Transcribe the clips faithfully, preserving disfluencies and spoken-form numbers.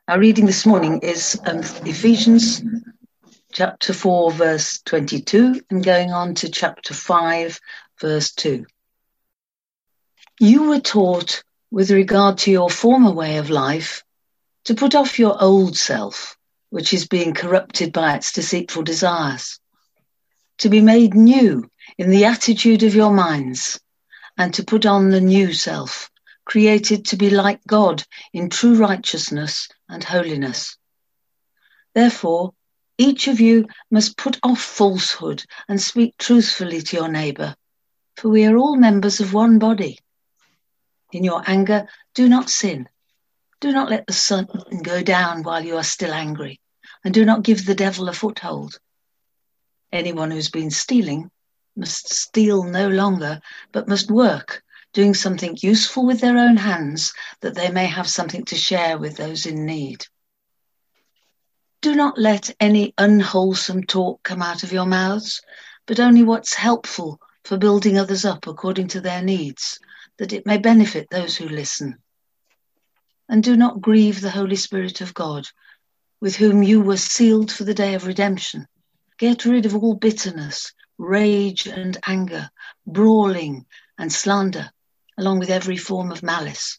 Our reading this morning is um, Ephesians chapter four, verse twenty-two, and going on to chapter five, verse two. You were taught, with regard to your former way of life, to put off your old self, which is being corrupted by its deceitful desires, to be made new in the attitude of your minds, and to put on the new self, created to be like God in true righteousness and holiness. Therefore, each of you must put off falsehood and speak truthfully to your neighbour, for we are all members of one body. In your anger, do not sin. Do not let the sun go down while you are still angry, and do not give the devil a foothold. Anyone who's been stealing must steal no longer, but must work, doing something useful with their own hands, that they may have something to share with those in need. Do not let any unwholesome talk come out of your mouths, but only what's helpful for building others up according to their needs, that it may benefit those who listen. And do not grieve the Holy Spirit of God, with whom you were sealed for the day of redemption. Get rid of all bitterness, rage and anger, brawling and slander, along with every form of malice.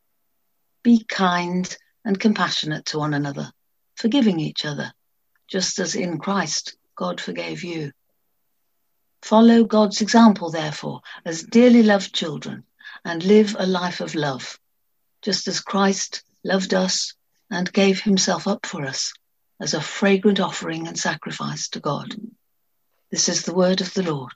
Be kind and compassionate to one another, forgiving each other, just as in Christ God forgave you. Follow God's example, therefore, as dearly loved children, and live a life of love, just as Christ loved us and gave himself up for us as a fragrant offering and sacrifice to God. This is the word of the Lord.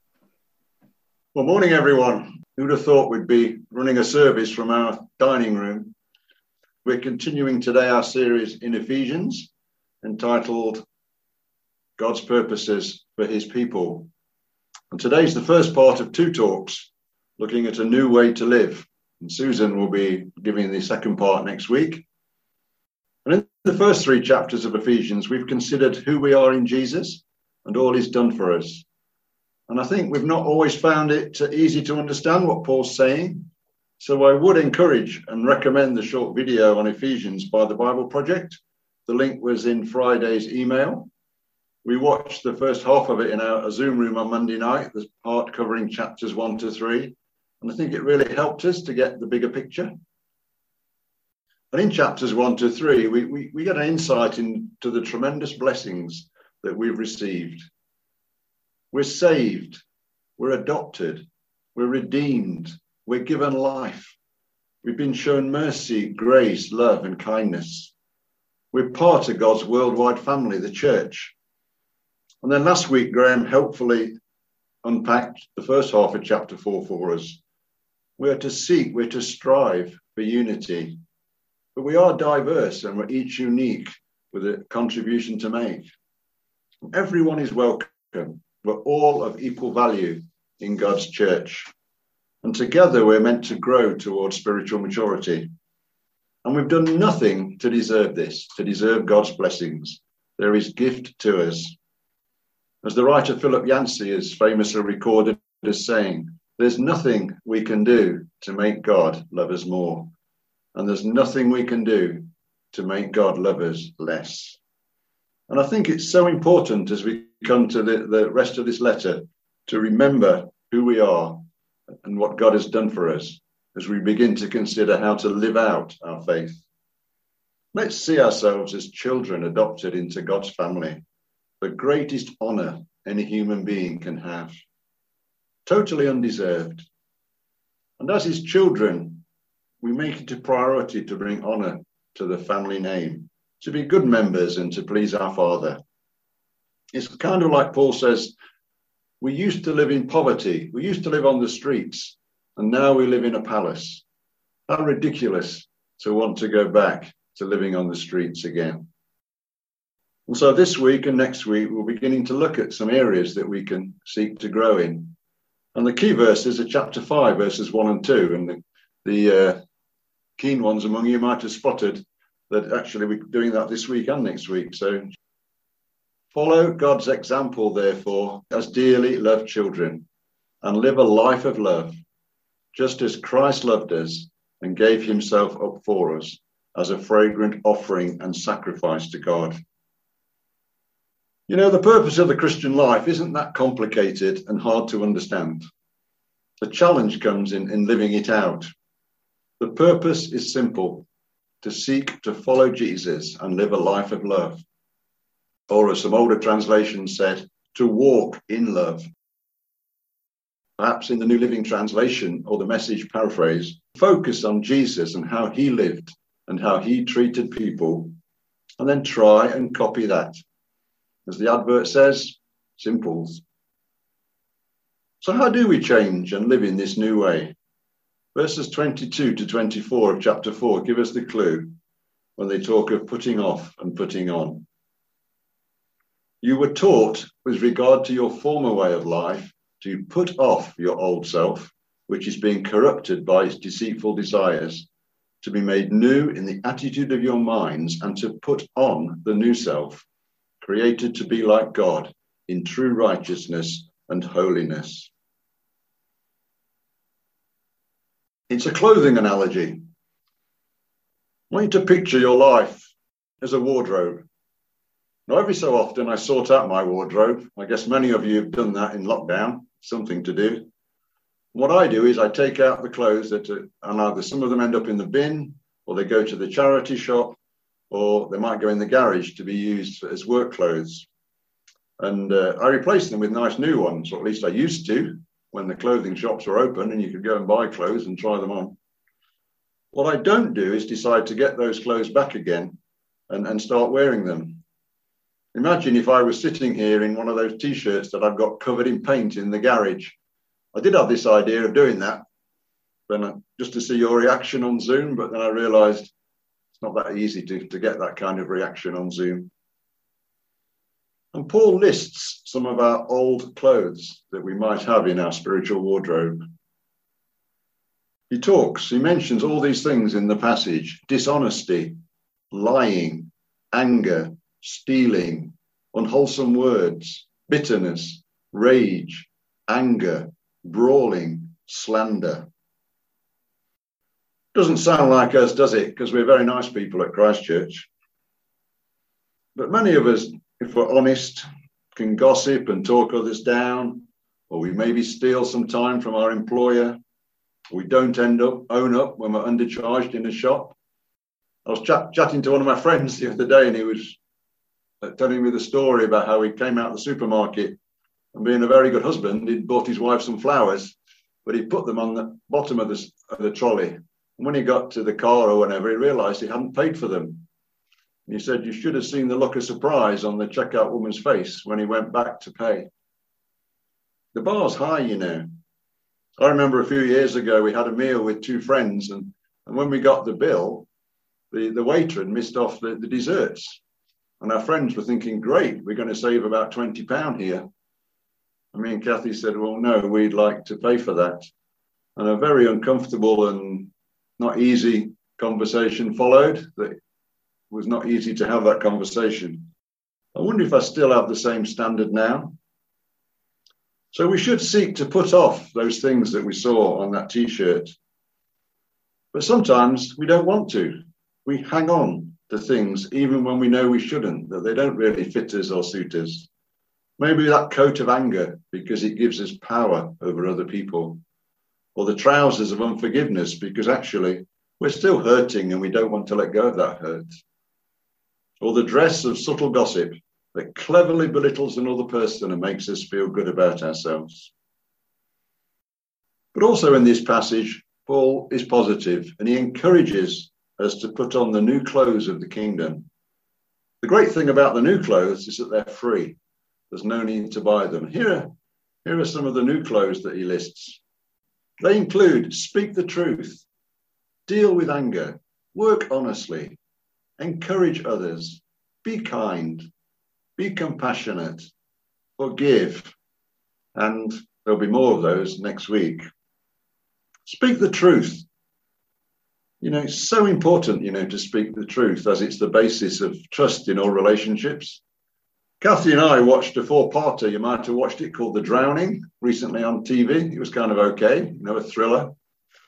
Well, morning, everyone. Who'd have thought we'd be running a service from our dining room? We're continuing today our series in Ephesians, entitled God's Purposes for His People. And today's the first part of two talks, looking at a new way to live. And Susan will be giving the second part next week. And in the first three chapters of Ephesians, we've considered who we are in Jesus and all he's done for us. And I think we've not always found it easy to understand what Paul's saying. So I would encourage and recommend the short video on Ephesians by the Bible Project. The link was in Friday's email. We watched the first half of it in our Zoom room on Monday night, the part covering chapters one to three. And I think it really helped us to get the bigger picture. And in chapters one to three, we, we, we get an insight into the tremendous blessings that we've received. We're saved, we're adopted, we're redeemed, we're given life. We've been shown mercy, grace, love, and kindness. We're part of God's worldwide family, the church. And then last week, Graham helpfully unpacked the first half of chapter four for us. We're to seek, we're to strive for unity. But we are diverse and we're each unique with a contribution to make. Everyone is welcome. We're all of equal value in God's church. And together we're meant to grow towards spiritual maturity. And we've done nothing to deserve this, to deserve God's blessings. They're his gift to us. As the writer Philip Yancey is famously recorded as saying, there's nothing we can do to make God love us more. And there's nothing we can do to make God love us less. And I think it's so important as we come to the, the rest of this letter to remember who we are and what God has done for us as we begin to consider how to live out our faith. Let's see ourselves as children adopted into God's family, the greatest honor any human being can have, totally undeserved. And as his children, we make it a priority to bring honor to the family name, to be good members and to please our Father. It's kind of like Paul says, we used to live in poverty, we used to live on the streets, and now we live in a palace. How ridiculous to want to go back to living on the streets again. And so this week and next week, we're beginning to look at some areas that we can seek to grow in. And the key verses are chapter five, verses one and two. And the, the uh, keen ones among you might have spotted that actually we're doing that this week and next week. So follow God's example, therefore, as dearly loved children, and live a life of love, just as Christ loved us and gave himself up for us, as a fragrant offering and sacrifice to God. You know, the purpose of the Christian life isn't that complicated and hard to understand. The challenge comes in, in living it out. The purpose is simple: to seek to follow Jesus and live a life of love. Or as some older translations said, to walk in love. Perhaps in the New Living Translation or the Message paraphrase, focus on Jesus and how he lived and how he treated people, and then try and copy that. As the advert says, simples. So how do we change and live in this new way? Verses twenty-two to twenty-four of chapter four give us the clue when they talk of putting off and putting on. You were taught with regard to your former way of life to put off your old self, which is being corrupted by its deceitful desires, to be made new in the attitude of your minds, and to put on the new self, created to be like God in true righteousness and holiness. It's a clothing analogy. I want you to picture your life as a wardrobe. Now, every so often I sort out my wardrobe. I guess many of you have done that in lockdown, something to do. What I do is I take out the clothes that are, and either some of them end up in the bin, or they go to the charity shop, or they might go in the garage to be used as work clothes. And uh, I replace them with nice new ones, or at least I used to, when the clothing shops were open and you could go and buy clothes and try them on. What I don't do is decide to get those clothes back again and, and start wearing them. Imagine if I was sitting here in one of those t-shirts that I've got covered in paint in the garage. I did have this idea of doing that, then just to see your reaction on Zoom, but then I realized it's not that easy to, to get that kind of reaction on Zoom. And Paul lists some of our old clothes that we might have in our spiritual wardrobe. He talks, he mentions all these things in the passage: dishonesty, lying, anger, stealing, unwholesome words, bitterness, rage, anger, brawling, slander. Doesn't sound like us, does it? Because we're very nice people at Christchurch. But many of us, if we're honest, can gossip and talk others down, or we maybe steal some time from our employer. We don't end up, own up when we're undercharged in a shop. I was chat, chatting to one of my friends the other day, and he was telling me the story about how he came out of the supermarket, and being a very good husband, he'd bought his wife some flowers, but he put them on the bottom of the, of the trolley. And when he got to the car or whenever, he realized he hadn't paid for them. And he said, you should have seen the look of surprise on the checkout woman's face when he went back to pay. The bar's high, you know. I remember a few years ago, we had a meal with two friends, and, and when we got the bill, the, the waiter had missed off the, the desserts. And our friends were thinking, great, we're going to save about twenty pounds here. And me and Kathy said, well, no, we'd like to pay for that. And a very uncomfortable and not easy conversation followed. That was not easy to have that conversation. I wonder if I still have the same standard now. So we should seek to put off those things that we saw on that t-shirt. But sometimes we don't want to. We hang on to things even when we know we shouldn't, that they don't really fit us or suit us. Maybe that coat of anger because it gives us power over other people. Or the trousers of unforgiveness because actually we're still hurting and we don't want to let go of that hurt. Or the dress of subtle gossip that cleverly belittles another person and makes us feel good about ourselves. But also in this passage, Paul is positive and he encourages us to put on the new clothes of the kingdom. The great thing about the new clothes is that they're free. There's no need to buy them. Here are, here are some of the new clothes that he lists. They include speak the truth, deal with anger, work honestly, encourage others, be kind, be compassionate, forgive, and there'll be more of those next week. Speak the truth. You know, it's so important, you know, to speak the truth as it's the basis of trust in all relationships. Kathy and I watched a four-parter, you might have watched it, called The Drowning, recently on T V. It was kind of okay, you know, a thriller.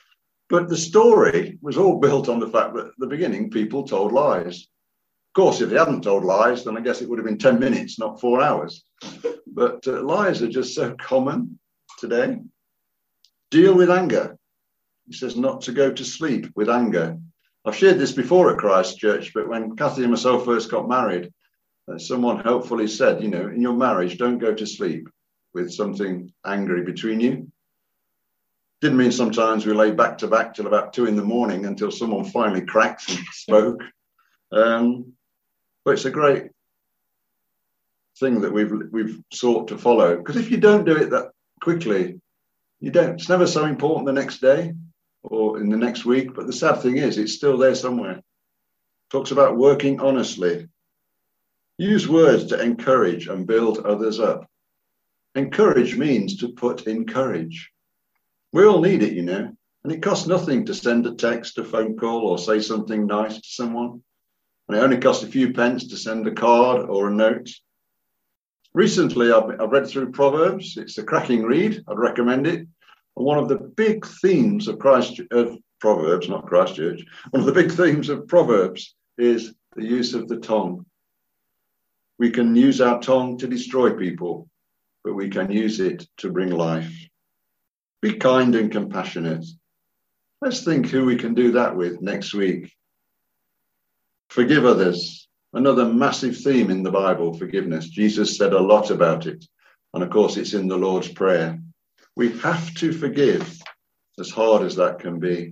But the story was all built on the fact that at the beginning, people told lies. Of course, if they hadn't told lies, then I guess it would have been ten minutes, not four hours. But uh, lies are just so common today. Deal with anger. He says not to go to sleep with anger. I've shared this before at Christ Church, but when Kathy and myself first got married, uh, someone helpfully said, you know, in your marriage, don't go to sleep with something angry between you. Didn't mean sometimes we lay back to back till about two in the morning until someone finally cracked and spoke. Um, but it's a great thing that we've we've sought to follow, because if you don't do it that quickly, you don't. It's never so important the next day or in the next week. But the sad thing is, it's still there somewhere. Talks about working honestly. Use words to encourage and build others up. Encourage means to put in courage. We all need it, you know, and it costs nothing to send a text, a phone call, or say something nice to someone. And it only costs a few pence to send a card or a note. Recently, I've, I've read through Proverbs. It's a cracking read. I'd recommend it. And one of the big themes of Christ, of Proverbs, not Christchurch, one of the big themes of Proverbs is the use of the tongue. We can use our tongue to destroy people, but we can use it to bring life. Be kind and compassionate. Let's think who we can do that with next week. Forgive others. Another massive theme in the Bible, forgiveness. Jesus said a lot about it. And of course, it's in the Lord's Prayer. We have to forgive, as hard as that can be.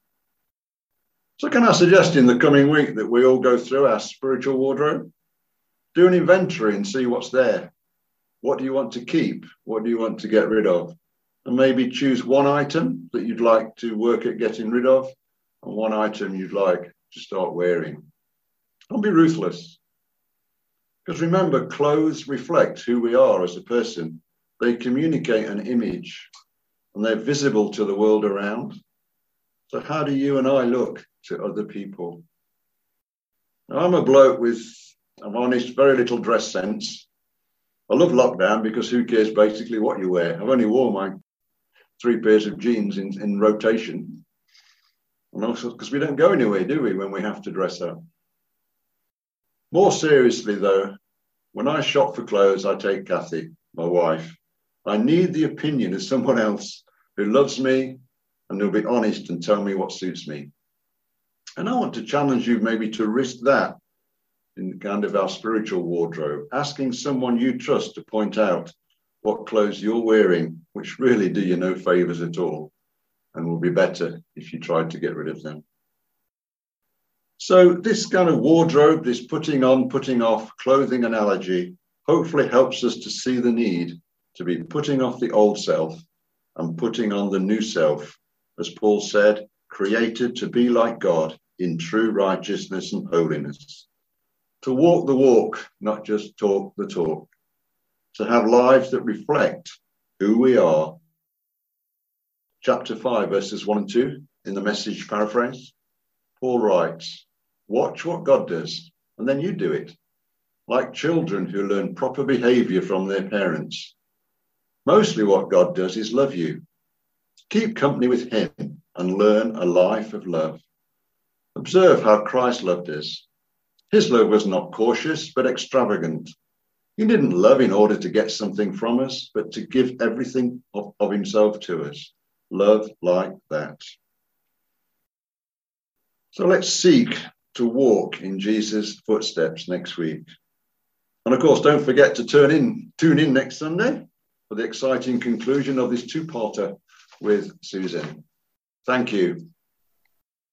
So can I suggest in the coming week that we all go through our spiritual wardrobe? Do an inventory and see what's there. What do you want to keep? What do you want to get rid of? And maybe choose one item that you'd like to work at getting rid of and one item you'd like to start wearing. Don't be ruthless. Because remember, clothes reflect who we are as a person. They communicate an image and they're visible to the world around. So how do you and I look to other people? Now, I'm a bloke with, I'm honest, very little dress sense. I love lockdown because who cares basically what you wear? I've only worn my three pairs of jeans in, in rotation. And also because we don't go anywhere, do we, when we have to dress up? More seriously, though, when I shop for clothes, I take Kathy, my wife. I need the opinion of someone else who loves me and who'll be honest and tell me what suits me. And I want to challenge you maybe to risk that in kind of our spiritual wardrobe, asking someone you trust to point out what clothes you're wearing, which really do you no favours at all, and will be better if you tried to get rid of them. So this kind of wardrobe, this putting on, putting off clothing analogy, hopefully helps us to see the need to be putting off the old self and putting on the new self, as Paul said, created to be like God in true righteousness and holiness. To walk the walk, not just talk the talk. To have lives that reflect who we are. Chapter five, verses one and two, in the Message paraphrase, Paul writes, watch what God does, and then you do it, like children who learn proper behaviour from their parents. Mostly what God does is love you. Keep company with him and learn a life of love. Observe how Christ loved us. His love was not cautious, but extravagant. He didn't love in order to get something from us, but to give everything of, of himself to us. Love like that. So let's seek to walk in Jesus' footsteps next week. And of course, don't forget to turn in, tune in next Sunday for the exciting conclusion of this two-parter with Susan. Thank you.